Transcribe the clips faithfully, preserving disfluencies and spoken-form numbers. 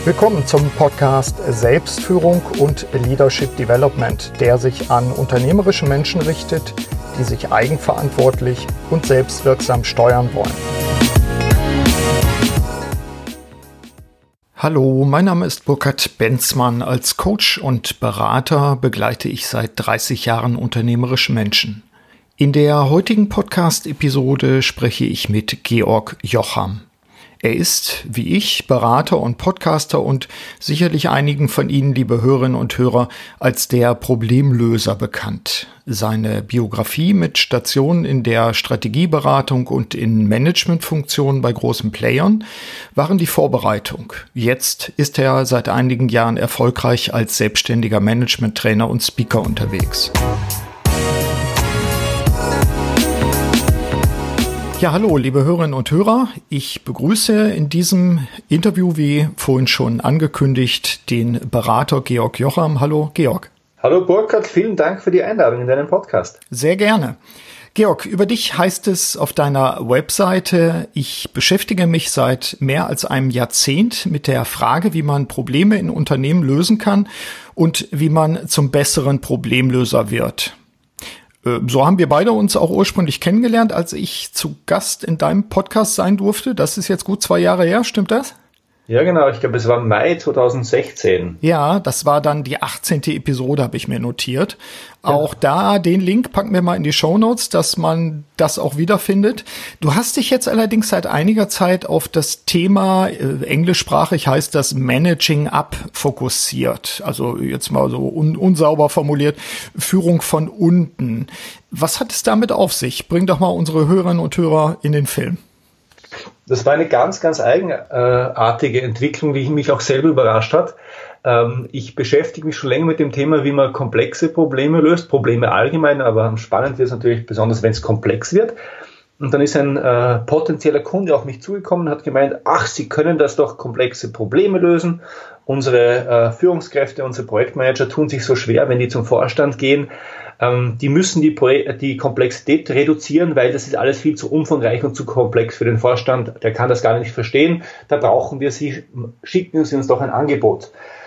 Willkommen zum Podcast Selbstführung und Leadership Development, der sich an unternehmerische Menschen richtet, die sich eigenverantwortlich und selbstwirksam steuern wollen. Hallo, mein Name ist Burkhard Benzmann. Als Coach und Berater begleite ich seit dreißig Jahren unternehmerische Menschen. In der heutigen Podcast-Episode spreche ich mit Georg Jocham. Er ist, wie ich, Berater und Podcaster und sicherlich einigen von Ihnen, liebe Hörerinnen und Hörer, als der Problemlöser bekannt. Seine Biografie mit Stationen in der Strategieberatung und in Managementfunktionen bei großen Playern waren die Vorbereitung. Jetzt ist er seit einigen Jahren erfolgreich als selbstständiger Managementtrainer und Speaker unterwegs. Ja, hallo, liebe Hörerinnen und Hörer. Ich begrüße in diesem Interview, wie vorhin schon angekündigt, den Berater Georg Jocham. Hallo, Georg. Hallo, Burkhard. Vielen Dank für die Einladung in deinen Podcast. Sehr gerne. Georg, über dich heißt es auf deiner Webseite, ich beschäftige mich seit mehr als einem Jahrzehnt mit der Frage, wie man Probleme in Unternehmen lösen kann und wie man zum besseren Problemlöser wird. So haben wir beide uns auch ursprünglich kennengelernt, als ich zu Gast in deinem Podcast sein durfte. Das ist jetzt gut zwei Jahre her, stimmt das? Ja, genau. Ich glaube, es war Mai zweitausendsechzehn. Ja, das war dann die achtzehnte Episode, habe ich mir notiert. Ja. Auch da, den Link packen wir mal in die Shownotes, dass man das auch wiederfindet. Du hast dich jetzt allerdings seit einiger Zeit auf das Thema, äh, englischsprachig heißt das Managing Up, fokussiert. Also jetzt mal so un- unsauber formuliert, Führung von unten. Was hat es damit auf sich? Bring doch mal unsere Hörerinnen und Hörer in den Film. Das war eine ganz, ganz eigenartige Entwicklung, die mich auch selber überrascht hat. Ich beschäftige mich schon länger mit dem Thema, wie man komplexe Probleme löst, Probleme allgemein, aber spannend wird es natürlich besonders, wenn es komplex wird. Und dann ist ein äh, potenzieller Kunde auf mich zugekommen und hat gemeint, ach, Sie können das doch komplexe Probleme lösen. Unsere äh, Führungskräfte, unsere Projektmanager tun sich so schwer, wenn die zum Vorstand gehen. Ähm, die müssen die, Pro- die Komplexität reduzieren, weil das ist alles viel zu umfangreich und zu komplex für den Vorstand. Der kann das gar nicht verstehen. Da brauchen wir Sie, schicken Sie uns doch ein Angebot.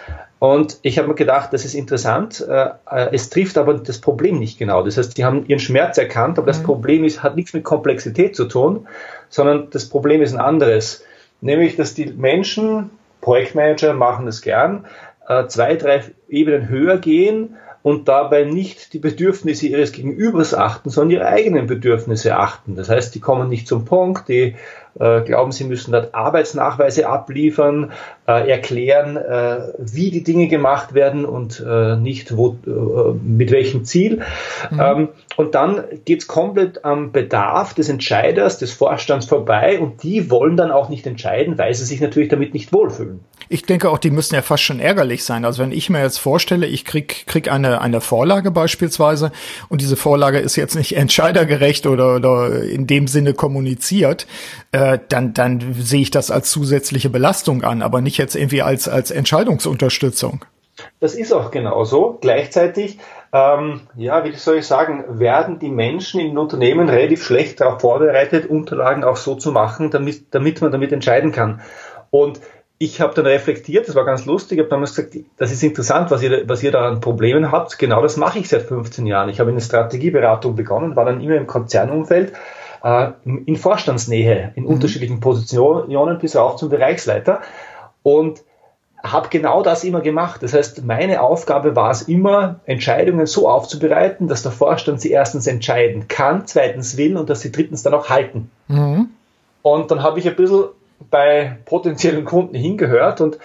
Und ich habe mir gedacht, das ist interessant, äh, es trifft aber das Problem nicht genau. Das heißt, die haben ihren Schmerz erkannt, aber das Problem ist, hat nichts mit Komplexität zu tun, sondern das Problem ist ein anderes. Nämlich, dass die Menschen, Projektmanager machen das gern, äh, zwei, drei Ebenen höher gehen und dabei nicht die Bedürfnisse ihres Gegenübers achten, sondern ihre eigenen Bedürfnisse achten. Das heißt, die kommen nicht zum Punkt, die äh, glauben, sie müssen dort Arbeitsnachweise abliefern, äh, erklären, äh, wie die Dinge gemacht werden und äh, nicht wo, äh, mit welchem Ziel. Mhm. Ähm, und dann geht's komplett am Bedarf des Entscheiders, des Vorstands vorbei und die wollen dann auch nicht entscheiden, weil sie sich natürlich damit nicht wohlfühlen. Ich denke auch, die müssen ja fast schon ärgerlich sein. Also wenn ich mir jetzt vorstelle, ich krieg, krieg eine, eine Vorlage beispielsweise und diese Vorlage ist jetzt nicht entscheidergerecht oder, oder in dem Sinne kommuniziert, äh, dann, dann sehe ich das als zusätzliche Belastung an, aber nicht jetzt irgendwie als, als Entscheidungsunterstützung. Das ist auch genauso. Gleichzeitig, ähm, ja, wie soll ich sagen, werden die Menschen in den Unternehmen relativ schlecht darauf vorbereitet, Unterlagen auch so zu machen, damit, damit man damit entscheiden kann. Und ich habe dann reflektiert, das war ganz lustig, ich habe damals gesagt, das ist interessant, was ihr, was ihr da an Problemen habt. Genau das mache ich seit fünfzehn Jahren. Ich habe in der Strategieberatung begonnen, war dann immer im Konzernumfeld, äh, in Vorstandsnähe, in mhm. unterschiedlichen Positionen bis rauf zum Bereichsleiter und habe genau das immer gemacht. Das heißt, meine Aufgabe war es immer, Entscheidungen so aufzubereiten, dass der Vorstand sie erstens entscheiden kann, zweitens will und dass sie drittens dann auch halten. Mhm. Und dann habe ich ein bisschen bei potenziellen Kunden hingehört und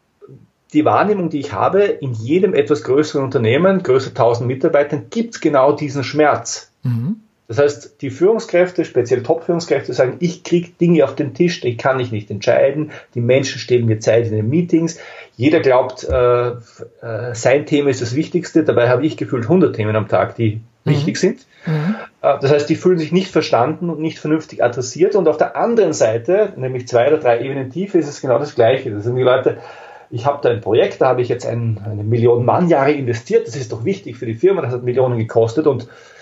die Wahrnehmung, die ich habe, in jedem etwas größeren Unternehmen, größer tausend Mitarbeitern, gibt es genau diesen Schmerz. Mhm. Das heißt, die Führungskräfte, speziell Top-Führungskräfte, sagen, ich kriege Dinge auf den Tisch, die kann ich nicht entscheiden, die Menschen stehlen mir Zeit in den Meetings, jeder glaubt, äh, äh, sein Thema ist das Wichtigste, dabei habe ich gefühlt hundert Themen am Tag, die mhm. wichtig sind. Mhm. Äh, das heißt, die fühlen sich nicht verstanden und nicht vernünftig adressiert und auf der anderen Seite, nämlich zwei oder drei Ebenen tiefer, ist es genau das Gleiche. Das sind die Leute, ich habe da ein Projekt, da habe ich jetzt ein, eine Million Mannjahre investiert, das ist doch wichtig für die Firma, das hat Millionen gekostet und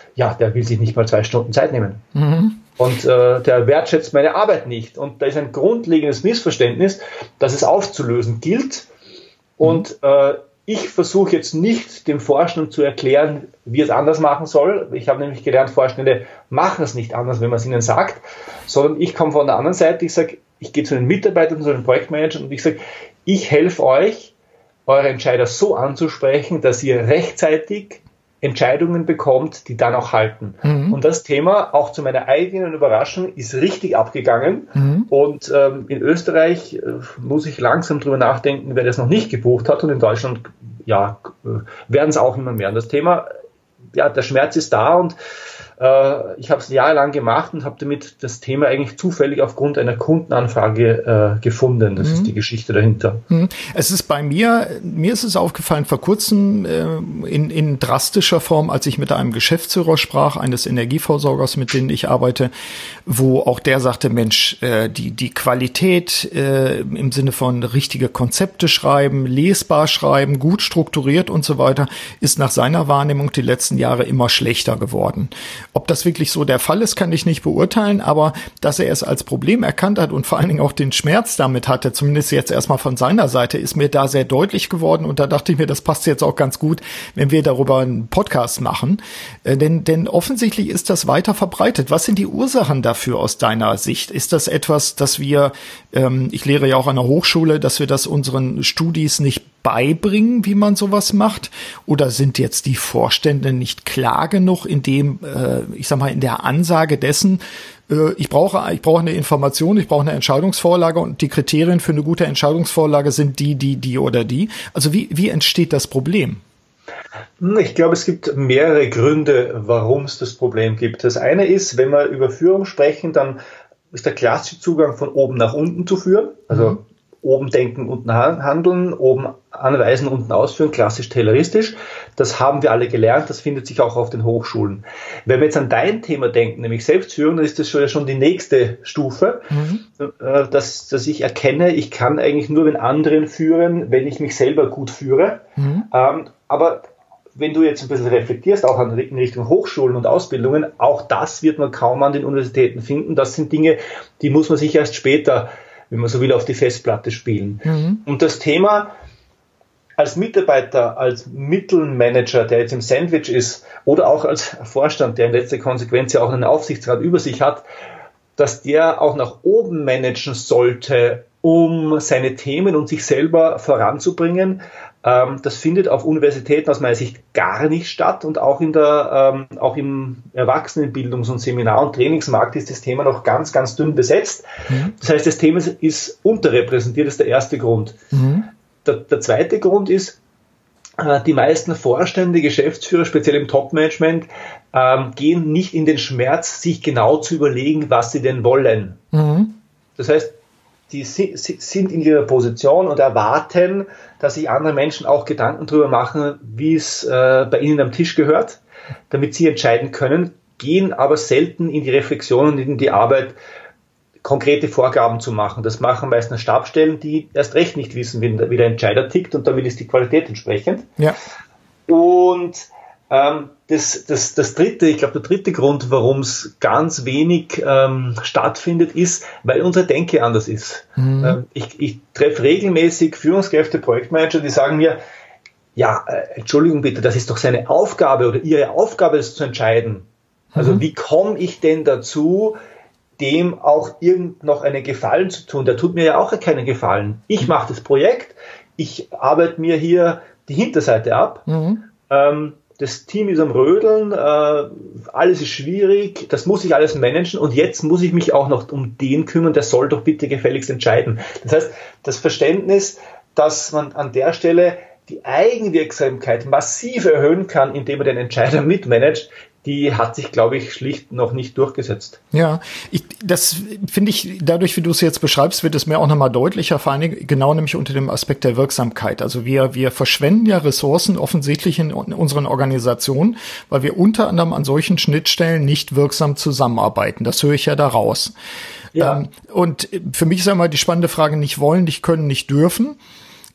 ja, der will sich nicht mal zwei Stunden Zeit nehmen. Mhm. Und äh, der wertschätzt meine Arbeit nicht. Und da ist ein grundlegendes Missverständnis, das es aufzulösen gilt. Und äh, ich versuche jetzt nicht dem Vorstand zu erklären, wie es anders machen soll. Ich habe nämlich gelernt, Vorstände machen es nicht anders, wenn man es ihnen sagt, sondern ich komme von der anderen Seite. Ich sage, ich gehe zu den Mitarbeitern, zu den Projektmanagern und ich sage, ich helfe euch, eure Entscheider so anzusprechen, dass ihr rechtzeitig Entscheidungen bekommt, die dann auch halten. Mhm. Und das Thema, auch zu meiner eigenen Überraschung, ist richtig abgegangen. Mhm. Und ähm, in Österreich äh, muss ich langsam drüber nachdenken, wer das noch nicht gebucht hat. Und in Deutschland, ja, äh, werden es auch immer mehr. Und das Thema, ja, der Schmerz ist da und äh, ich habe es jahrelang gemacht und habe damit das Thema eigentlich zufällig aufgrund einer Kundenanfrage äh, gefunden. Das mhm. ist die Geschichte dahinter. Mhm. Es ist bei mir, mir ist es aufgefallen, vor kurzem äh, in, in drastischer Form, als ich mit einem Geschäftsführer sprach, eines Energieversorgers, mit denen ich arbeite, wo auch der sagte, Mensch, äh, die, die Qualität äh, im Sinne von richtige Konzepte schreiben, lesbar schreiben, gut strukturiert und so weiter, ist nach seiner Wahrnehmung die letzten Jahre immer schlechter geworden. Ob das wirklich so der Fall ist, kann ich nicht beurteilen, aber dass er es als Problem erkannt hat und vor allen Dingen auch den Schmerz damit hatte, zumindest jetzt erstmal von seiner Seite, ist mir da sehr deutlich geworden und da dachte ich mir, das passt jetzt auch ganz gut, wenn wir darüber einen Podcast machen, äh, denn, denn offensichtlich ist das weiter verbreitet. Was sind die Ursachen dafür aus deiner Sicht? Ist das etwas, dass wir, ähm, ich lehre ja auch an der Hochschule, dass wir das unseren Studis nicht beibringen, wie man sowas macht? Oder sind jetzt die Vorstände nicht klar genug in dem, äh, ich sag mal, in der Ansage dessen, äh, ich brauche, ich brauche eine Information, ich brauche eine Entscheidungsvorlage und die Kriterien für eine gute Entscheidungsvorlage sind die, die, die oder die? Also wie, wie entsteht das Problem? Ich glaube, es gibt mehrere Gründe, warum es das Problem gibt. Das eine ist, wenn wir über Führung sprechen, dann ist der klassische Zugang von oben nach unten zu führen. Also mhm. oben denken, unten handeln, oben anweisen, unten ausführen, klassisch tayloristisch. Das haben wir alle gelernt, das findet sich auch auf den Hochschulen. Wenn wir jetzt an dein Thema denken, nämlich Selbstführung, dann ist das schon, schon die nächste Stufe, mhm. dass, dass ich erkenne, ich kann eigentlich nur den anderen führen, wenn ich mich selber gut führe. Mhm. Ähm, aber wenn du jetzt ein bisschen reflektierst, auch in Richtung Hochschulen und Ausbildungen, auch das wird man kaum an den Universitäten finden. Das sind Dinge, die muss man sich erst später, wenn man so will, auf die Festplatte spielen. Mhm. Und das Thema als Mitarbeiter, als Mittelmanager, der jetzt im Sandwich ist, oder auch als Vorstand, der in letzter Konsequenz ja auch einen Aufsichtsrat über sich hat, dass der auch nach oben managen sollte, um seine Themen und sich selber voranzubringen. Das findet auf Universitäten aus meiner Sicht gar nicht statt und auch in der, ähm, auch im Erwachsenenbildungs- und Seminar- und Trainingsmarkt ist das Thema noch ganz, ganz dünn besetzt. Mhm. Das heißt, das Thema ist unterrepräsentiert, das ist der erste Grund. Mhm. Der, der zweite Grund ist, äh, die meisten Vorstände, Geschäftsführer, speziell im Top-Management, ähm, gehen nicht in den Schmerz, sich genau zu überlegen, was sie denn wollen. Mhm. Das heißt, die sind in ihrer Position und erwarten, dass sich andere Menschen auch Gedanken darüber machen, wie es äh, bei ihnen am Tisch gehört, damit sie entscheiden können, gehen aber selten in die Reflexion und in die Arbeit, konkrete Vorgaben zu machen. Das machen meistens Stabsstellen, die erst recht nicht wissen, wie, wie der Entscheider tickt und damit ist die Qualität entsprechend. Ja. Und ähm, das, das, das dritte, ich glaube, der dritte Grund, warum es ganz wenig ähm, stattfindet, ist, weil unsere Denke anders ist. Mhm. Ähm, ich, ich treffe regelmäßig Führungskräfte, Projektmanager, die sagen mir, ja, äh, Entschuldigung bitte, das ist doch seine Aufgabe oder ihre Aufgabe, das zu entscheiden. Also mhm. wie komme ich denn dazu, dem auch irgend noch einen Gefallen zu tun? Der tut mir ja auch keinen Gefallen. Ich mache das Projekt, ich arbeite mir hier die Hinterseite ab, mhm. ähm, das Team ist am Rödeln, äh, alles ist schwierig, das muss ich alles managen und jetzt muss ich mich auch noch um den kümmern, der soll doch bitte gefälligst entscheiden. Das heißt, das Verständnis, dass man an der Stelle die Eigenwirksamkeit massiv erhöhen kann, indem man den Entscheider mitmanagt, die hat sich, glaube ich, schlicht noch nicht durchgesetzt. Ja, ich, das finde ich, dadurch, wie du es jetzt beschreibst, wird es mir auch nochmal deutlicher, vor allem genau nämlich unter dem Aspekt der Wirksamkeit. Also wir, wir verschwenden ja Ressourcen offensichtlich in, in unseren Organisationen, weil wir unter anderem an solchen Schnittstellen nicht wirksam zusammenarbeiten. Das höre ich ja daraus. Ja. Ähm, und für mich ist einmal die spannende Frage, nicht wollen, nicht können, nicht dürfen.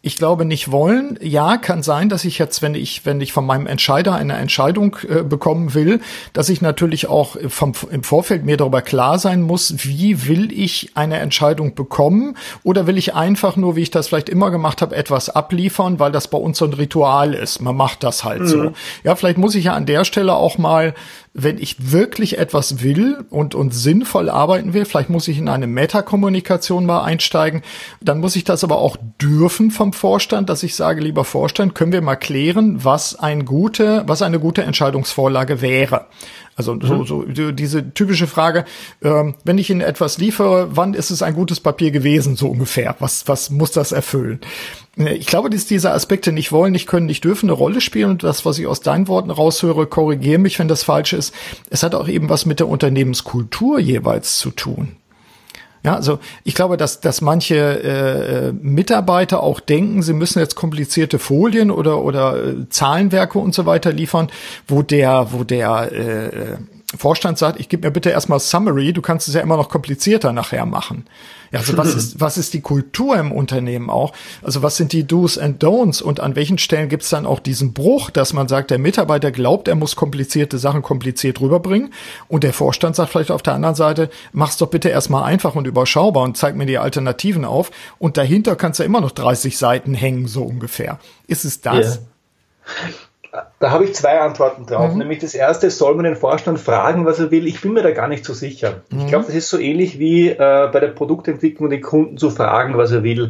Ich glaube nicht wollen. Ja, kann sein, dass ich jetzt, wenn ich, wenn ich von meinem Entscheider eine Entscheidung äh, bekommen will, dass ich natürlich auch vom, im Vorfeld mir darüber klar sein muss, wie will ich eine Entscheidung bekommen, oder will ich einfach nur, wie ich das vielleicht immer gemacht habe, etwas abliefern, weil das bei uns so ein Ritual ist. Man macht das halt mhm. so. Ja, vielleicht muss ich ja an der Stelle auch mal, wenn ich wirklich etwas will und, und sinnvoll arbeiten will, vielleicht muss ich in eine Metakommunikation mal einsteigen, dann muss ich das aber auch dürfen vom Vorstand, dass ich sage, lieber Vorstand, können wir mal klären, was ein gute, was eine gute Entscheidungsvorlage wäre. Also so, so diese typische Frage, ähm, wenn ich Ihnen etwas liefere, wann ist es ein gutes Papier gewesen, so ungefähr? Was, was muss das erfüllen? Ich glaube, dass diese Aspekte nicht wollen, nicht können, nicht dürfen eine Rolle spielen. Und das, was ich aus deinen Worten raushöre, korrigiere mich, wenn das falsch ist. Es hat auch eben was mit der Unternehmenskultur jeweils zu tun. Ja, also ich glaube, dass dass manche äh, Mitarbeiter auch denken, sie müssen jetzt komplizierte Folien oder oder äh, Zahlenwerke und so weiter liefern, wo der wo der äh, Vorstand sagt, ich gebe mir bitte erstmal Summary, du kannst es ja immer noch komplizierter nachher machen. Ja, also was ist, was ist die Kultur im Unternehmen auch? Also was sind die Do's and Don'ts und an welchen Stellen gibt es dann auch diesen Bruch, dass man sagt, der Mitarbeiter glaubt, er muss komplizierte Sachen kompliziert rüberbringen und der Vorstand sagt vielleicht auf der anderen Seite, mach's doch bitte erstmal einfach und überschaubar und zeig mir die Alternativen auf und dahinter kannst du ja immer noch dreißig Seiten hängen, so ungefähr. Ist es das? Yeah. Da habe ich zwei Antworten drauf. Mhm. Nämlich das erste, soll man den Vorstand fragen, was er will? Ich bin mir da gar nicht so sicher. Mhm. Ich glaube, das ist so ähnlich wie äh, bei der Produktentwicklung den Kunden zu fragen, was er will.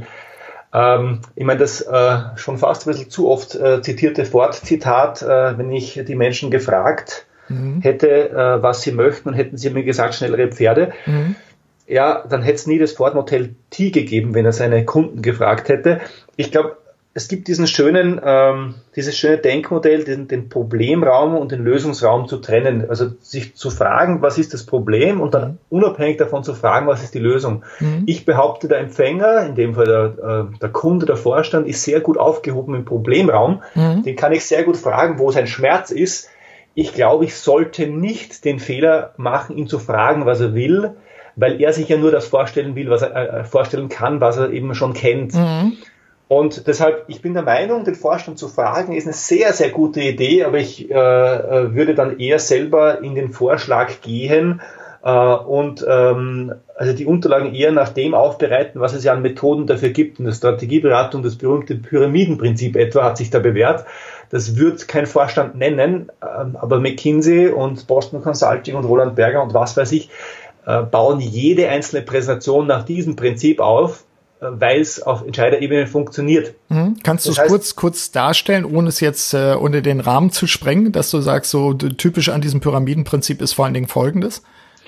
Ähm, ich meine, das äh, schon fast ein bisschen zu oft äh, zitierte Ford-Zitat, äh, wenn ich die Menschen gefragt mhm. hätte, äh, was sie möchten, und hätten sie mir gesagt, schnellere Pferde. Mhm. Ja, dann hätte es nie das Ford Model T gegeben, wenn er seine Kunden gefragt hätte. Ich glaube, es gibt diesen schönen, ähm, dieses schöne Denkmodell, den, den Problemraum und den Lösungsraum zu trennen. Also sich zu fragen, was ist das Problem, und dann unabhängig davon zu fragen, was ist die Lösung. Mhm. Ich behaupte, der Empfänger, in dem Fall der, äh, der Kunde, der Vorstand, ist sehr gut aufgehoben im Problemraum. Mhm. Den kann ich sehr gut fragen, wo sein Schmerz ist. Ich glaube, ich sollte nicht den Fehler machen, ihn zu fragen, was er will, weil er sich ja nur das vorstellen will, was er äh, vorstellen kann, was er eben schon kennt. Mhm. Und deshalb, ich bin der Meinung, den Vorstand zu fragen, ist eine sehr, sehr gute Idee, aber ich äh, würde dann eher selber in den Vorschlag gehen äh, und ähm, also die Unterlagen eher nach dem aufbereiten, was es ja an Methoden dafür gibt. Und die Strategieberatung, das berühmte Pyramidenprinzip etwa, hat sich da bewährt. Das wird kein Vorstand nennen, äh, aber McKinsey und Boston Consulting und Roland Berger und was weiß ich, äh, bauen jede einzelne Präsentation nach diesem Prinzip auf, weil es auf Entscheiderebene funktioniert. Mhm. Kannst du es kurz, kurz darstellen, ohne es jetzt äh, unter den Rahmen zu sprengen, dass du sagst, so typisch an diesem Pyramidenprinzip ist vor allen Dingen Folgendes?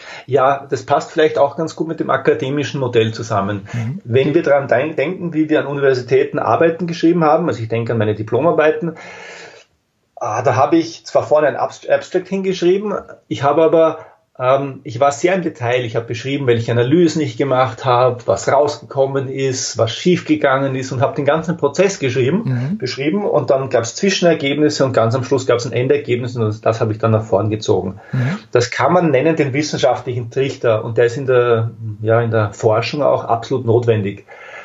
Ja, das passt vielleicht auch ganz gut mit dem akademischen Modell zusammen. Mhm. Wenn wir daran denken, wie wir an Universitäten Arbeiten geschrieben haben, also ich denke an meine Diplomarbeiten, ah, da habe ich zwar vorne ein Abstract hingeschrieben, ich habe aber Ähm, ich war sehr im Detail. Ich habe beschrieben, welche Analysen ich gemacht habe, was rausgekommen ist, was schiefgegangen ist, und habe den ganzen Prozess geschrieben, mhm. beschrieben, und dann gab es Zwischenergebnisse und ganz am Schluss gab es ein Endergebnis, und das, das habe ich dann nach vorn gezogen. Mhm. Das kann man nennen den wissenschaftlichen Trichter, und der ist in der, ja, in der Forschung auch absolut notwendig.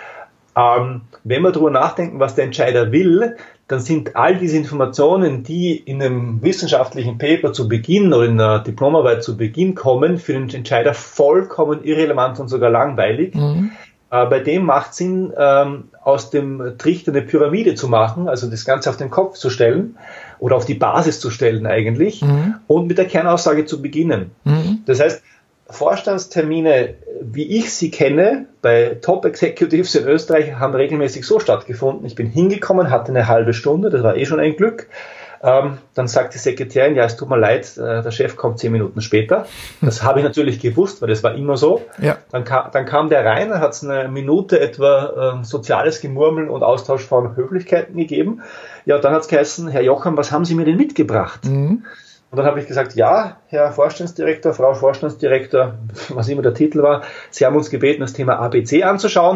Ähm, wenn wir darüber nachdenken, was der Entscheider will, dann sind all diese Informationen, die in einem wissenschaftlichen Paper zu Beginn oder in einer Diplomarbeit zu Beginn kommen, für den Entscheider vollkommen irrelevant und sogar langweilig. Mhm. Äh, bei dem macht Sinn, ähm, aus dem Trichter eine Pyramide zu machen, also das Ganze auf den Kopf zu stellen oder auf die Basis zu stellen eigentlich, mhm. und mit der Kernaussage zu beginnen. Mhm. Das heißt, Vorstandstermine, wie ich sie kenne, bei Top Executives in Österreich, haben regelmäßig so stattgefunden. Ich bin hingekommen, hatte eine halbe Stunde, das war eh schon ein Glück. Ähm, dann sagt die Sekretärin, ja, es tut mir leid, äh, der Chef kommt zehn Minuten später. Das habe ich natürlich gewusst, weil das war immer so. Ja. Dann, kam, dann kam der rein, dann hat es eine Minute etwa äh, soziales Gemurmel und Austausch von Höflichkeiten gegeben. Ja, dann hat es geheißen, Herr Jocham, was haben Sie mir denn mitgebracht? Mhm. Und dann habe ich gesagt, ja, Herr Vorstandsdirektor, Frau Vorstandsdirektor, was immer der Titel war, Sie haben uns gebeten, das Thema A B C anzuschauen.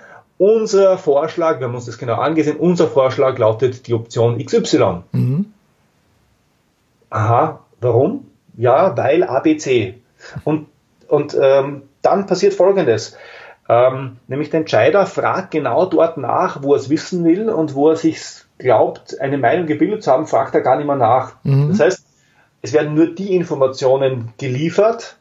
Unser Vorschlag, wir haben uns das genau angesehen, unser Vorschlag lautet die Option X Y. Mhm. Aha, warum? Ja, weil A B C. Und, und ähm, dann passiert Folgendes. Ähm, nämlich der Entscheider fragt genau dort nach, wo er es wissen will, und wo er sich glaubt, eine Meinung gebildet zu haben, fragt er gar nicht mehr nach. Mhm. Das heißt, es werden nur die Informationen geliefert,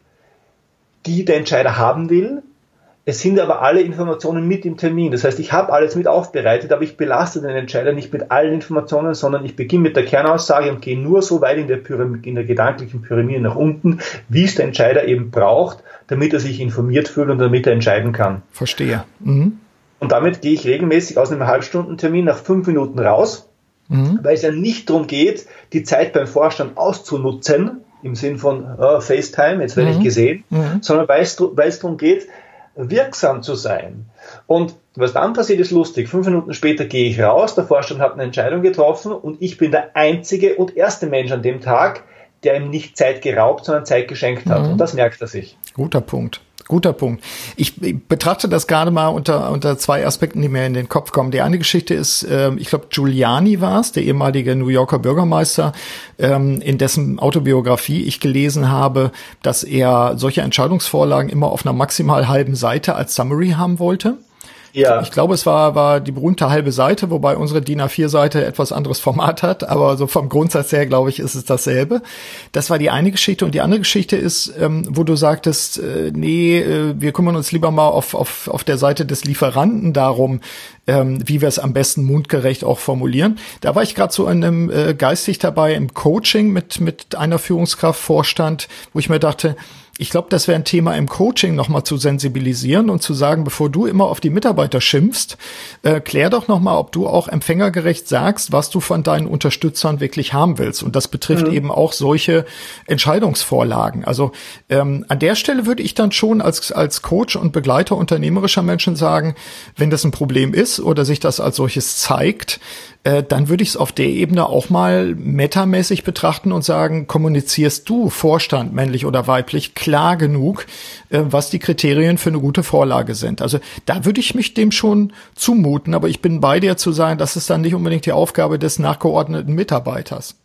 die der Entscheider haben will. Es sind aber alle Informationen mit im Termin. Das heißt, ich habe alles mit aufbereitet, aber ich belaste den Entscheider nicht mit allen Informationen, sondern ich beginne mit der Kernaussage und gehe nur so weit in der, Pyramide, in der gedanklichen Pyramide nach unten, wie es der Entscheider eben braucht, damit er sich informiert fühlt und damit er entscheiden kann. Verstehe. Mhm. Und damit gehe ich regelmäßig aus einem Halbstundentermin nach fünf Minuten raus, mhm. weil es ja nicht darum geht, die Zeit beim Vorstand auszunutzen, im Sinn von oh, FaceTime, jetzt werde mhm. ich gesehen, mhm. sondern weil es, weil es darum geht, wirksam zu sein. Und was dann passiert, ist lustig. Fünf Minuten später gehe ich raus, der Vorstand hat eine Entscheidung getroffen und ich bin der einzige und erste Mensch an dem Tag, der ihm nicht Zeit geraubt, sondern Zeit geschenkt hat. Mhm. Und das merkt er sich. Guter Punkt. Guter Punkt. Ich betrachte das gerade mal unter unter zwei Aspekten, die mir in den Kopf kommen. Die eine Geschichte ist, äh, ich glaube, Giuliani war es, der ehemalige New Yorker Bürgermeister, ähm, in dessen Autobiografie ich gelesen habe, dass er solche Entscheidungsvorlagen immer auf einer maximal halben Seite als Summary haben wollte. Ja. Ich glaube, es war war die berühmte halbe Seite, wobei unsere D I N A vier Seite etwas anderes Format hat, aber so vom Grundsatz her, glaube ich, ist es dasselbe. Das war die eine Geschichte. Und die andere Geschichte ist, ähm, wo du sagtest, äh, nee, äh, wir kümmern uns lieber mal auf auf auf der Seite des Lieferanten darum, ähm, wie wir es am besten mundgerecht auch formulieren. Da war ich gerade so in einem äh, geistig dabei im Coaching mit mit einer Führungskraft Vorstand, wo ich mir dachte, ich glaube, das wäre ein Thema im Coaching, nochmal zu sensibilisieren und zu sagen, bevor du immer auf die Mitarbeiter schimpfst, äh, klär doch nochmal, ob du auch empfängergerecht sagst, was du von deinen Unterstützern wirklich haben willst. Und das betrifft mhm. eben auch solche Entscheidungsvorlagen. Also ähm, an der Stelle würde ich dann schon als als Coach und Begleiter unternehmerischer Menschen sagen, wenn das ein Problem ist oder sich das als solches zeigt, äh, dann würde ich es auf der Ebene auch mal metamäßig betrachten und sagen, kommunizierst du, Vorstand, männlich oder weiblich, klar genug, äh, was die Kriterien für eine gute Vorlage sind. Also da würde ich mich dem schon zumuten, aber ich bin bei dir zu sagen, das ist dann nicht unbedingt die Aufgabe des nachgeordneten Mitarbeiters.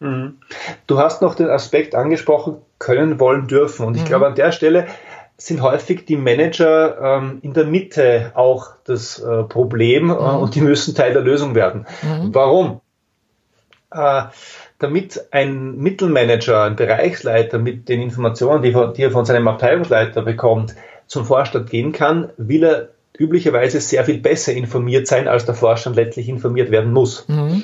Du hast noch den Aspekt angesprochen, können, wollen, dürfen. Und ich mhm. glaube, an der Stelle sind häufig die Manager ähm, in der Mitte auch das äh, Problem äh, mhm. und die müssen Teil der Lösung werden. Mhm. Warum? Äh, damit ein Mittelmanager, ein Bereichsleiter mit den Informationen, die, von, die er von seinem Abteilungsleiter bekommt, zum Vorstand gehen kann, will er üblicherweise sehr viel besser informiert sein, als der Vorstand letztlich informiert werden muss. Mhm.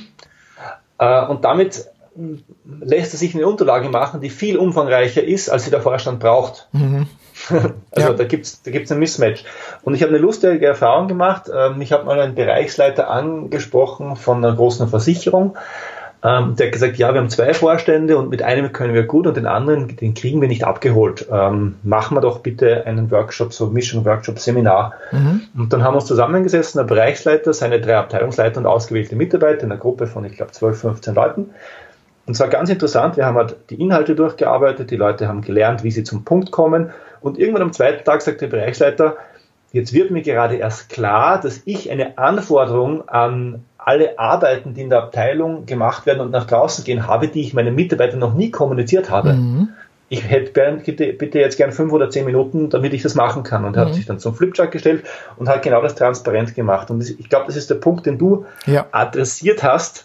Äh, und damit lässt er sich eine Unterlage machen, die viel umfangreicher ist, als sie der Vorstand braucht. Mhm. Also ja. da gibt's da gibt's ein Mismatch. Und ich habe eine lustige Erfahrung gemacht. Ich habe mal einen Bereichsleiter angesprochen von einer großen Versicherung. Der hat gesagt, ja, wir haben zwei Vorstände und mit einem können wir gut und den anderen, den kriegen wir nicht abgeholt. Ähm, machen wir doch bitte einen Workshop, so Mission Workshop Seminar. Mhm. Und dann haben wir uns zusammengesessen, der Bereichsleiter, seine drei Abteilungsleiter und ausgewählte Mitarbeiter in einer Gruppe von, ich glaube, zwölf, fünfzehn Leuten. Und es war ganz interessant, wir haben halt die Inhalte durchgearbeitet, die Leute haben gelernt, wie sie zum Punkt kommen. Und irgendwann am zweiten Tag sagt der Bereichsleiter, jetzt wird mir gerade erst klar, dass ich eine Anforderung an alle Arbeiten, die in der Abteilung gemacht werden und nach draußen gehen, habe, die ich meinen Mitarbeitern noch nie kommuniziert habe. Mhm. Ich hätte bitte, bitte jetzt gern fünf oder zehn Minuten, damit ich das machen kann. Und er mhm. hat sich dann zum Flipchart gestellt und hat genau das transparent gemacht. Und ich glaube, das ist der Punkt, den du ja. adressiert hast.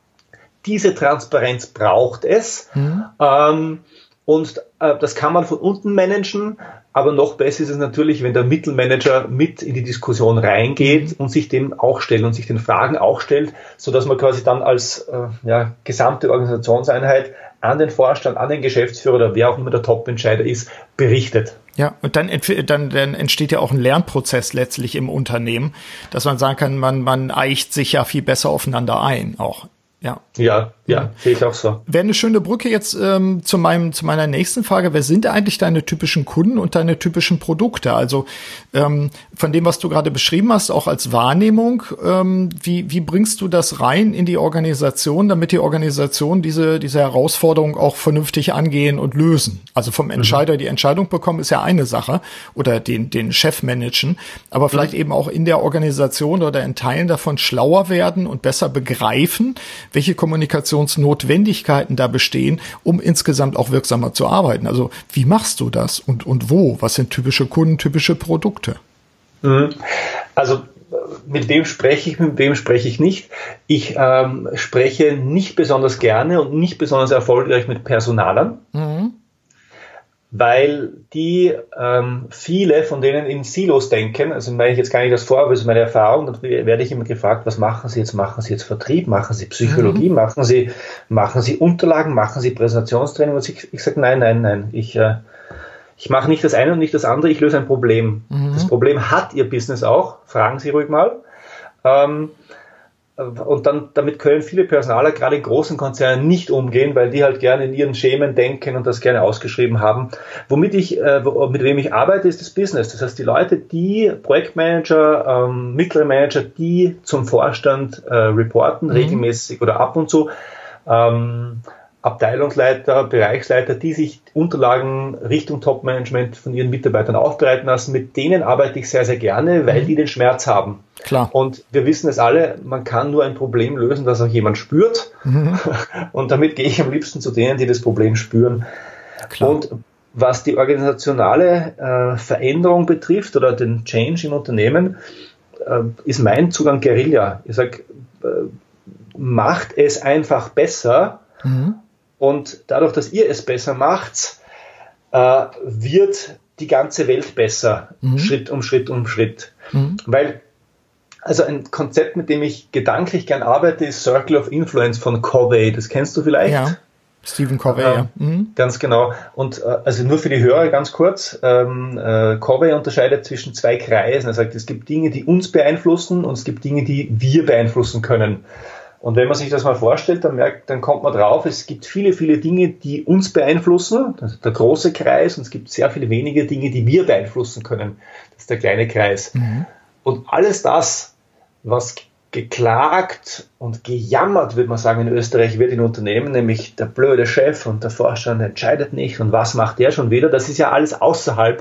Diese Transparenz braucht es. Mhm. Ähm, und äh, das kann man von unten managen, aber noch besser ist es natürlich, wenn der Mittelmanager mit in die Diskussion reingeht und sich dem auch stellt und sich den Fragen auch stellt, sodass man quasi dann als äh, ja, gesamte Organisationseinheit an den Vorstand, an den Geschäftsführer oder wer auch immer der Top-Entscheider ist, berichtet. Ja, und dann, dann, dann entsteht ja auch ein Lernprozess letztlich im Unternehmen, dass man sagen kann, man, man eicht sich ja viel besser aufeinander ein auch. Ja, ja, ja, sehe ich auch so. Wäre eine schöne Brücke jetzt ähm, zu meinem zu meiner nächsten Frage. Wer sind eigentlich deine typischen Kunden und deine typischen Produkte? Also ähm, von dem, was du gerade beschrieben hast, auch als Wahrnehmung, ähm, wie wie bringst du das rein in die Organisation, damit die Organisation diese diese Herausforderung auch vernünftig angehen und lösen? Also vom Entscheider mhm. die Entscheidung bekommen ist ja eine Sache oder den den Chef managen, aber vielleicht mhm. eben auch in der Organisation oder in Teilen davon schlauer werden und besser begreifen, welche Kommunikationsnotwendigkeiten da bestehen, um insgesamt auch wirksamer zu arbeiten. Also wie machst du das und und wo? Was sind typische Kunden, typische Produkte? Also mit wem spreche ich, mit wem spreche ich nicht? Ich ähm, spreche nicht besonders gerne und nicht besonders erfolgreich mit Personalern, mhm. weil die ähm, viele von denen in Silos denken. Also meine ich jetzt gar nicht das vor, aber das ist meine Erfahrung. Dann werde ich immer gefragt, was machen Sie jetzt? Machen Sie jetzt Vertrieb? Machen Sie Psychologie? Mhm. Machen Sie machen Sie Unterlagen? Machen Sie Präsentationstraining? Und ich, ich sage nein, nein, nein. Ich äh, Ich mache nicht das eine und nicht das andere, ich löse ein Problem. Mhm. Das Problem hat Ihr Business auch, fragen Sie ruhig mal. Ähm, und dann, damit können viele Personaler, gerade in großen Konzernen, nicht umgehen, weil die halt gerne in ihren Schemen denken und das gerne ausgeschrieben haben. Womit ich, äh, mit wem ich arbeite, ist das Business. Das heißt, die Leute, die Projektmanager, ähm, mittlere Manager, die zum Vorstand äh, reporten, mhm. regelmäßig oder ab und zu, ähm, Abteilungsleiter, Bereichsleiter, die sich Unterlagen Richtung Top-Management von ihren Mitarbeitern aufbereiten lassen, mit denen arbeite ich sehr, sehr gerne, weil mhm. die den Schmerz haben. Klar. Und wir wissen es alle, man kann nur ein Problem lösen, das auch jemand spürt. Mhm. Und damit gehe ich am liebsten zu denen, die das Problem spüren. Klar. Und was die organisationale äh, Veränderung betrifft oder den Change im Unternehmen, äh, ist mein Zugang Guerilla. Ich sage, äh, macht es einfach besser. Mhm. Und dadurch, dass ihr es besser macht, äh, wird die ganze Welt besser, mhm. Schritt um Schritt um Schritt. Mhm. Weil, also ein Konzept, mit dem ich gedanklich gern arbeite, ist Circle of Influence von Covey. Das kennst du vielleicht? Ja, Stephen Covey, ähm, ja. Mhm. Ganz genau. Und äh, also nur für die Hörer ganz kurz, ähm, äh, Covey unterscheidet zwischen zwei Kreisen. Er sagt, es gibt Dinge, die uns beeinflussen und es gibt Dinge, die wir beeinflussen können. Und wenn man sich das mal vorstellt, dann merkt, dann kommt man drauf, es gibt viele, viele Dinge, die uns beeinflussen, das ist der große Kreis, und es gibt sehr viele wenige Dinge, die wir beeinflussen können, das ist der kleine Kreis. Mhm. Und alles das, was geklagt und gejammert, würde man sagen, in Österreich wird in Unternehmen, nämlich der blöde Chef und der Vorstand entscheidet nicht und was macht der schon wieder, das ist ja alles außerhalb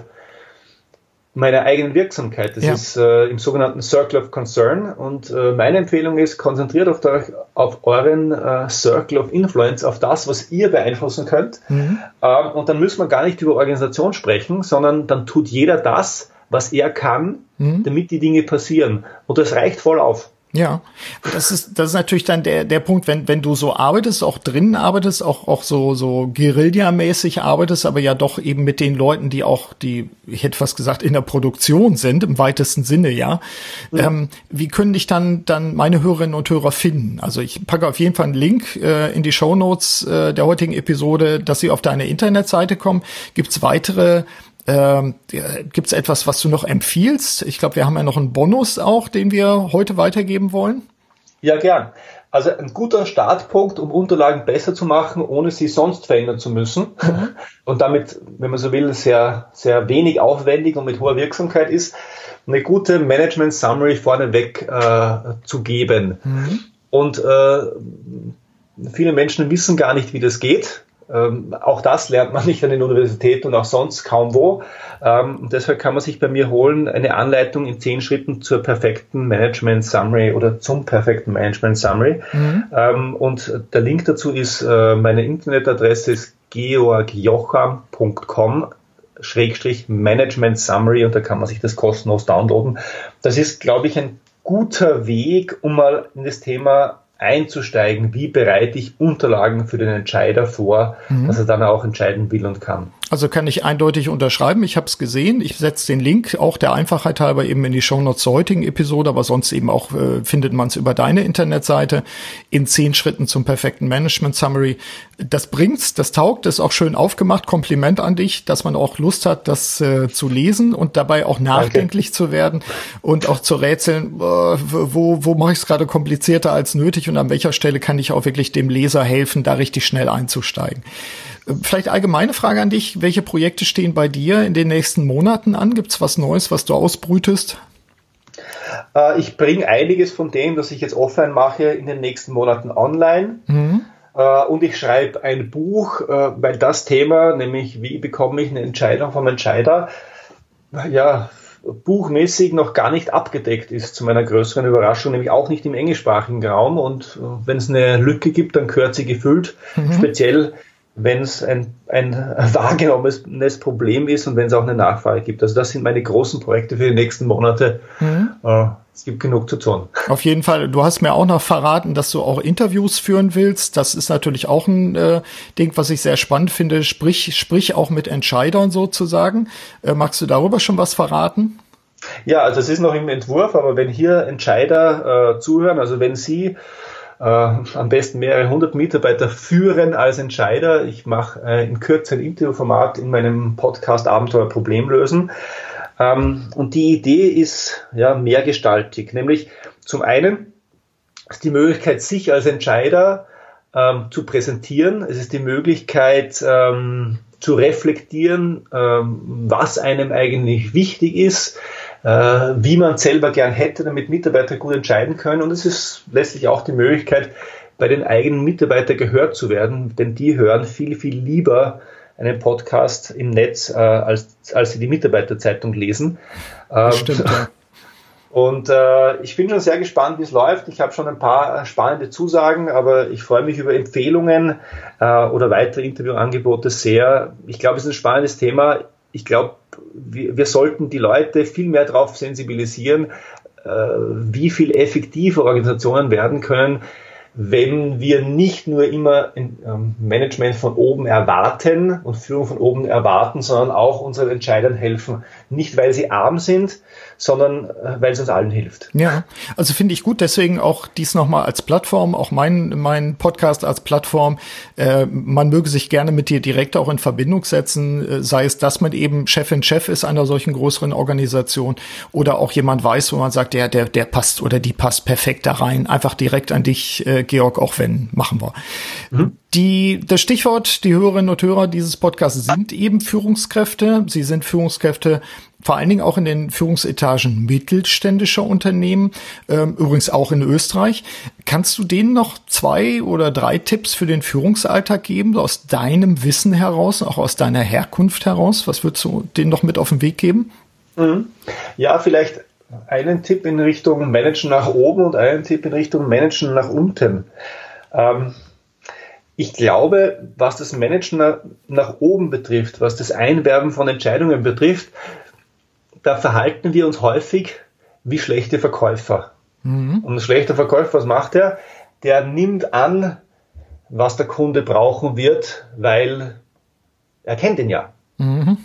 meiner eigenen Wirksamkeit. Das ja. ist äh, im sogenannten Circle of Concern und äh, meine Empfehlung ist, konzentriert euch auf, auf euren äh, Circle of Influence, auf das, was ihr beeinflussen könnt. Mhm. Ähm, und dann müssen wir gar nicht über Organisation sprechen, sondern dann tut jeder das, was er kann, mhm. damit die Dinge passieren. Und das reicht voll auf. Ja, das ist, das ist natürlich dann der, der Punkt, wenn, wenn du so arbeitest, auch drinnen arbeitest, auch, auch so, so Guerilla-mäßig arbeitest, aber ja doch eben mit den Leuten, die auch, die, ich hätte fast gesagt, in der Produktion sind, im weitesten Sinne, ja. Mhm. Ähm, wie können dich dann, dann meine Hörerinnen und Hörer finden? Also ich packe auf jeden Fall einen Link äh, in die Shownotes äh, der heutigen Episode, dass sie auf deine Internetseite kommen. Gibt's weitere Ähm, gibt es etwas, was du noch empfiehlst? Ich glaube, wir haben ja noch einen Bonus auch, den wir heute weitergeben wollen. Ja, gern. Also ein guter Startpunkt, um Unterlagen besser zu machen, ohne sie sonst verändern zu müssen. Mhm. Und damit, wenn man so will, sehr, sehr wenig aufwendig und mit hoher Wirksamkeit ist, eine gute Management Summary vorneweg äh, zu geben. Mhm. Und äh, viele Menschen wissen gar nicht, wie das geht. Ähm, auch das lernt man nicht an den Universitäten und auch sonst kaum wo. Ähm, deshalb kann man sich bei mir holen, eine Anleitung in zehn Schritten zur perfekten Management Summary oder zum perfekten Management Summary. Mhm. Ähm, und der Link dazu ist, äh, meine Internetadresse ist georgjocham punkt com Schrägstrich Management Summary und da kann man sich das kostenlos downloaden. Das ist, glaube ich, ein guter Weg, um mal in das Thema einzusteigen, wie bereite ich Unterlagen für den Entscheider vor, mhm. dass er dann auch entscheiden will und kann. Also kann ich eindeutig unterschreiben. Ich habe es gesehen. Ich setze den Link auch der Einfachheit halber eben in die Shownotes zur heutigen Episode, aber sonst eben auch äh, findet man es über deine Internetseite in zehn Schritten zum perfekten Management Summary. Das bringt's, das taugt, das ist auch schön aufgemacht. Kompliment an dich, dass man auch Lust hat, das äh, zu lesen und dabei auch nachdenklich Danke. Zu werden und auch zu rätseln, äh, wo, wo mache ich es gerade komplizierter als nötig und an welcher Stelle kann ich auch wirklich dem Leser helfen, da richtig schnell einzusteigen. Vielleicht allgemeine Frage an dich. Welche Projekte stehen bei dir in den nächsten Monaten an? Gibt's was Neues, was du ausbrütest? Äh, ich bringe einiges von dem, was ich jetzt offline mache, in den nächsten Monaten online. Mhm. Äh, und ich schreibe ein Buch, äh, weil das Thema, nämlich wie bekomme ich eine Entscheidung vom Entscheider, ja, buchmäßig noch gar nicht abgedeckt ist, zu meiner größeren Überraschung, nämlich auch nicht im englischsprachigen Raum. Und äh, wenn es eine Lücke gibt, dann gehört sie gefüllt. Mhm. Speziell wenn es ein, ein wahrgenommenes Problem ist und wenn es auch eine Nachfrage gibt. Also das sind meine großen Projekte für die nächsten Monate. Mhm. Äh, es gibt genug zu tun. Auf jeden Fall. Du hast mir auch noch verraten, dass du auch Interviews führen willst. Das ist natürlich auch ein äh, Ding, was ich sehr spannend finde. Sprich, sprich auch mit Entscheidern sozusagen. Äh, magst du darüber schon was verraten? Ja, also es ist noch im Entwurf, aber wenn hier Entscheider äh, zuhören, also wenn Sie äh, am besten mehrere hundert Mitarbeiter führen als Entscheider, ich mache äh, in Kürze ein Interviewformat in meinem Podcast Abenteuer Problemlösen. Ähm, und die Idee ist ja mehrgestaltig, nämlich zum einen ist die Möglichkeit, sich als Entscheider ähm, zu präsentieren. Es ist die Möglichkeit, ähm, zu reflektieren, ähm, was einem eigentlich wichtig ist, äh, wie man selber gern hätte, damit Mitarbeiter gut entscheiden können. Und es ist letztlich auch die Möglichkeit, bei den eigenen Mitarbeitern gehört zu werden, denn die hören viel, viel lieber einen Podcast im Netz, äh, als, als sie die Mitarbeiterzeitung lesen. Ähm, Stimmt, ja. Und äh, ich bin schon sehr gespannt, wie es läuft. Ich habe schon ein paar spannende Zusagen, aber ich freue mich über Empfehlungen äh, oder weitere Interviewangebote sehr. Ich glaube, es ist ein spannendes Thema. Ich glaube, wir, wir sollten die Leute viel mehr darauf sensibilisieren, äh, wie viel effektiver Organisationen werden können, wenn wir nicht nur immer ein ähm, Management von oben erwarten und Führung von oben erwarten, sondern auch unseren Entscheidern helfen. Nicht, weil sie arm sind, sondern äh, weil es uns allen hilft. Ja, also finde ich gut. Deswegen auch dies nochmal als Plattform, auch mein, mein Podcast als Plattform. Äh, man möge sich gerne mit dir direkt auch in Verbindung setzen, äh, sei es, dass man eben Chefin, Chef ist einer solchen größeren Organisation oder auch jemand weiß, wo man sagt, der, der, der passt oder die passt perfekt da rein. Einfach direkt an dich, äh, Georg, auch wenn, machen wir. Mhm. Die, das Stichwort, die Hörerinnen und Hörer dieses Podcasts sind eben Führungskräfte. Sie sind Führungskräfte vor allen Dingen auch in den Führungsetagen mittelständischer Unternehmen, ähm, übrigens auch in Österreich. Kannst du denen noch zwei oder drei Tipps für den Führungsalltag geben, aus deinem Wissen heraus, auch aus deiner Herkunft heraus? Was würdest du denen noch mit auf den Weg geben? Mhm. Ja, vielleicht einen Tipp in Richtung Managen nach oben und einen Tipp in Richtung Managen nach unten. Ähm, Ich glaube, was das Managen nach, nach oben betrifft, was das Einwerben von Entscheidungen betrifft, da verhalten wir uns häufig wie schlechte Verkäufer. Mhm. Und ein schlechter Verkäufer, was macht er? Der nimmt an, was der Kunde brauchen wird, weil er kennt ihn ja. Mhm.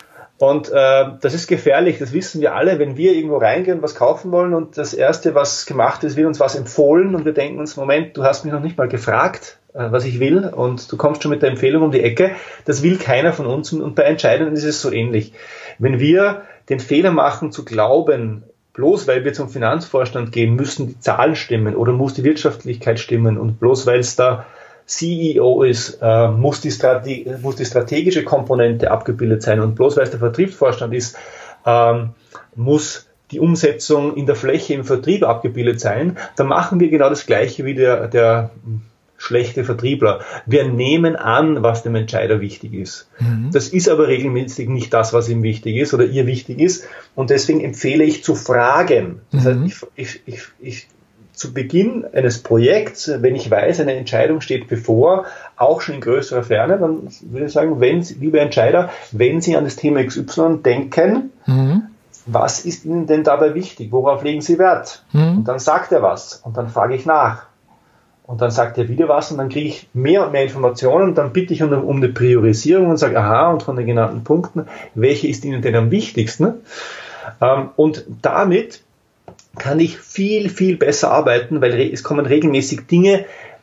Und äh, das ist gefährlich, das wissen wir alle, wenn wir irgendwo reingehen, was kaufen wollen und das Erste, was gemacht ist, wird uns was empfohlen und wir denken uns, Moment, du hast mich noch nicht mal gefragt, äh, was ich will und du kommst schon mit der Empfehlung um die Ecke. Das will keiner von uns und bei Entscheidungen ist es so ähnlich. Wenn wir den Fehler machen zu glauben, bloß weil wir zum Finanzvorstand gehen, müssen die Zahlen stimmen oder muss die Wirtschaftlichkeit stimmen und bloß weil es da C E O ist, äh, muss, die Strate- muss die strategische Komponente abgebildet sein und bloß weil es der Vertriebsvorstand ist, ähm, muss die Umsetzung in der Fläche im Vertrieb abgebildet sein, dann machen wir genau das Gleiche wie der, der schlechte Vertriebler. Wir nehmen an, was dem Entscheider wichtig ist. Mhm. Das ist aber regelmäßig nicht das, was ihm wichtig ist oder ihr wichtig ist und deswegen empfehle ich zu fragen. Das mhm. heißt, ich, ich, ich, ich zu Beginn eines Projekts, wenn ich weiß, eine Entscheidung steht bevor, auch schon in größerer Ferne, dann würde ich sagen, wenn Sie, liebe Entscheider, wenn Sie an das Thema X Y denken, mhm. was ist Ihnen denn dabei wichtig? Worauf legen Sie Wert? Mhm. Und dann sagt er was und dann frage ich nach. Und dann sagt er wieder was und dann kriege ich mehr und mehr Informationen und dann bitte ich um, um eine Priorisierung und sage, aha, und von den genannten Punkten, welche ist Ihnen denn am wichtigsten? Ähm, und damit kann ich viel, viel besser arbeiten, weil es kommen regelmäßig Dinge,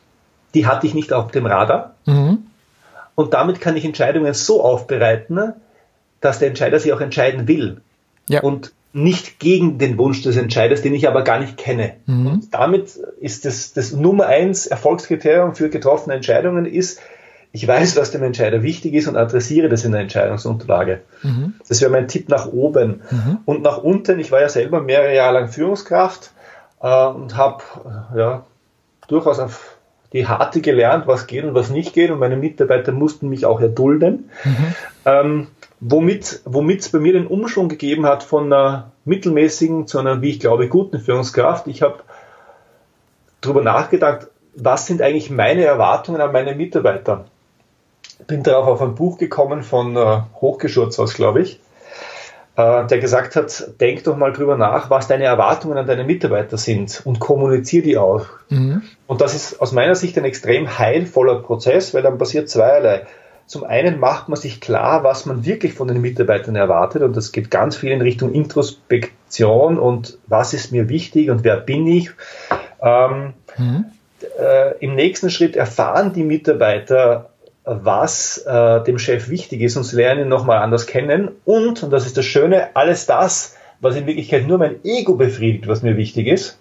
die hatte ich nicht auf dem Radar. Mhm. Und damit kann ich Entscheidungen so aufbereiten, dass der Entscheider sich auch entscheiden will. Ja. Und nicht gegen den Wunsch des Entscheiders, den ich aber gar nicht kenne. Mhm. Und damit ist das, das Nummer eins Erfolgskriterium für getroffene Entscheidungen ist, ich weiß, was dem Entscheider wichtig ist und adressiere das in der Entscheidungsunterlage. Mhm. Das wäre mein Tipp nach oben. Mhm. Und nach unten, ich war ja selber mehrere Jahre lang Führungskraft äh, und habe äh, ja, durchaus auf die Harte gelernt, was geht und was nicht geht. Und meine Mitarbeiter mussten mich auch erdulden. Mhm. Ähm, womit womit es bei mir den Umschwung gegeben hat von einer mittelmäßigen zu einer, wie ich glaube, guten Führungskraft. Ich habe darüber nachgedacht, was sind eigentlich meine Erwartungen an meine Mitarbeiter? bin darauf auf ein Buch gekommen von äh, Hochgeschurz aus, glaube ich, äh, der gesagt hat, denk doch mal drüber nach, was deine Erwartungen an deine Mitarbeiter sind und kommuniziere die auch. Mhm. Und das ist aus meiner Sicht ein extrem heilvoller Prozess, weil dann passiert zweierlei. Zum einen macht man sich klar, was man wirklich von den Mitarbeitern erwartet, und das geht ganz viel in Richtung Introspektion und was ist mir wichtig und wer bin ich. Ähm, mhm. äh, Im nächsten Schritt erfahren die Mitarbeiter, was äh, dem Chef wichtig ist, und sie lernen ihn nochmal anders kennen, und, und das ist das Schöne, alles das, was in Wirklichkeit nur mein Ego befriedigt, was mir wichtig ist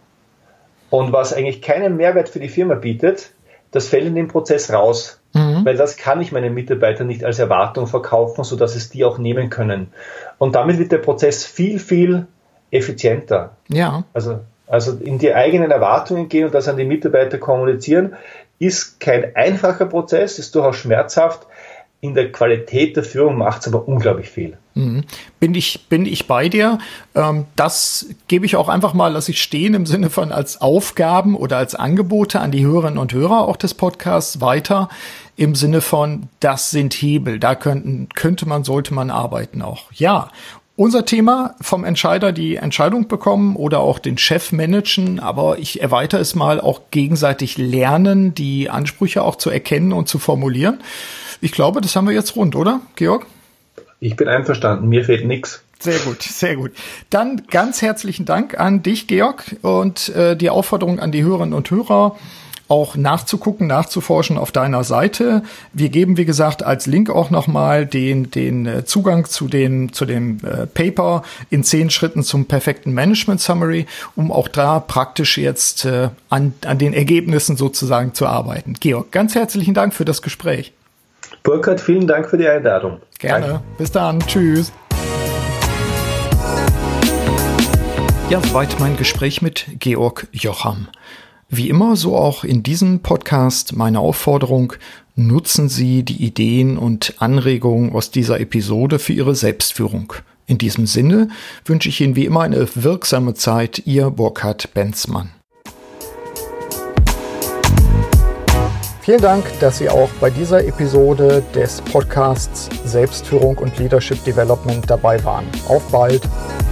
und was eigentlich keinen Mehrwert für die Firma bietet, das fällt in den Prozess raus. Mhm. Weil das kann ich meinen Mitarbeitern nicht als Erwartung verkaufen, sodass es die auch nehmen können. Und damit wird der Prozess viel, viel effizienter. Ja. Also, also in die eigenen Erwartungen gehen und das an die Mitarbeiter kommunizieren, ist kein einfacher Prozess, ist durchaus schmerzhaft. In der Qualität der Führung macht es aber unglaublich viel. Mhm. Bin ich, bin ich bei dir. Ähm, das gebe ich auch einfach mal, lasse ich stehen im Sinne von als Aufgaben oder als Angebote an die Hörerinnen und Hörer auch des Podcasts weiter. Im Sinne von, das sind Hebel. Da könnten, könnte man, sollte man arbeiten auch. Ja. Unser Thema, vom Entscheider die Entscheidung bekommen oder auch den Chef managen, aber ich erweitere es mal, auch gegenseitig lernen, die Ansprüche auch zu erkennen und zu formulieren. Ich glaube, das haben wir jetzt rund, oder, Georg? Ich bin einverstanden, mir fehlt nichts. Sehr gut, sehr gut. Dann ganz herzlichen Dank an dich, Georg, und äh, die Aufforderung an die Hörerinnen und Hörer, auch nachzugucken, nachzuforschen auf deiner Seite. Wir geben, wie gesagt, als Link auch nochmal den, den Zugang zu, den, zu dem äh, Paper in zehn Schritten zum perfekten Management Summary, um auch da praktisch jetzt äh, an, an den Ergebnissen sozusagen zu arbeiten. Georg, ganz herzlichen Dank für das Gespräch. Burkhard, vielen Dank für die Einladung. Gerne. Danke. Bis dann. Tschüss. Ja, soweit mein Gespräch mit Georg Jocham. Wie immer, so auch in diesem Podcast meine Aufforderung, nutzen Sie die Ideen und Anregungen aus dieser Episode für Ihre Selbstführung. In diesem Sinne wünsche ich Ihnen wie immer eine wirksame Zeit, Ihr Burkhard Benzmann. Vielen Dank, dass Sie auch bei dieser Episode des Podcasts Selbstführung und Leadership Development dabei waren. Auf bald!